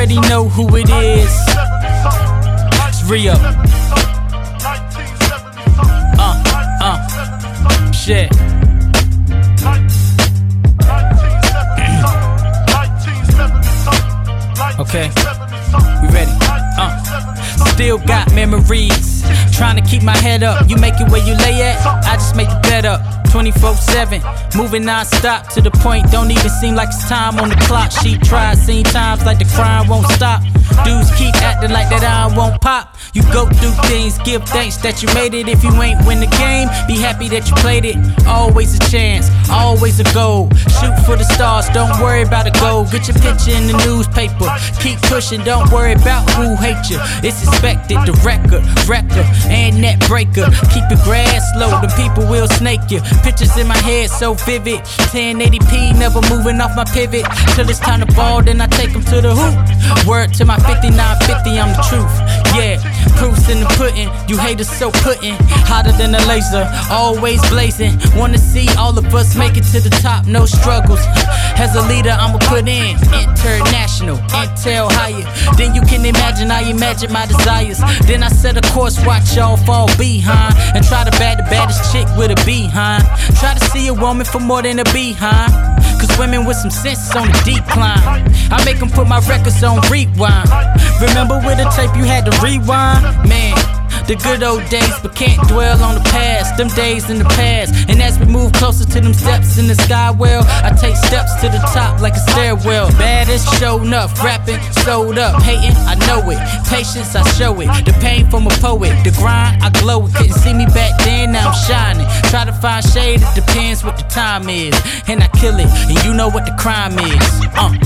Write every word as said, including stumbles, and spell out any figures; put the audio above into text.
already know who it is. It's Rio. Uh, uh, shit. Okay, we ready? Uh, still got memories. Trying to keep my head up. You make it where you lay at, I just make the bed up. twenty-four seven, moving non-stop to the point. Don't even seem like it's time on the clock. She tried, seen times like the crime won't stop. Dudes keep acting like that I won't pop. You go through things, give thanks that you made it. If you ain't win the game, be happy that you played it. Always a chance, always a goal. Shoot for the stars, don't worry about a goal. Get your picture in the newspaper, keep pushing, don't worry about who hate you. It's expected, the record, record, and net breaker. Keep your grass low, the people will snake you. Pictures in my head so vivid, ten eighty p, never moving off my pivot. Till it's time to ball, then I take them to the hoop. Word to my fifty-nine fifty, I'm the truth. Yeah, proofs in the pudding, you haters so pudding. Hotter than a laser, always blazing. Wanna see all of us make it to the top, no struggles. As a leader, I'ma put in international, intel higher. Then you can imagine, I imagine my desires. Then I set a course, watch y'all fall behind. And try to bag the baddest chick with a behind. Try to see a woman for more than a behind. Cause women with some sense is on the decline. I make them put my records on rewind. Remember with a tape you had to rewind? Man, the good old days, but can't dwell on the past. Them days in the past. And as we move closer to them steps in the sky, well, I take steps to the top like a stairwell. Baddest showing up, rapping, sold up, hating, I know it. Patience, I show it. The pain from a poet, the grind, I glow it. Couldn't see me back then, now I'm shining. Try to find shade, it depends what the time is. And I kill it, and you know what the crime is. Uh.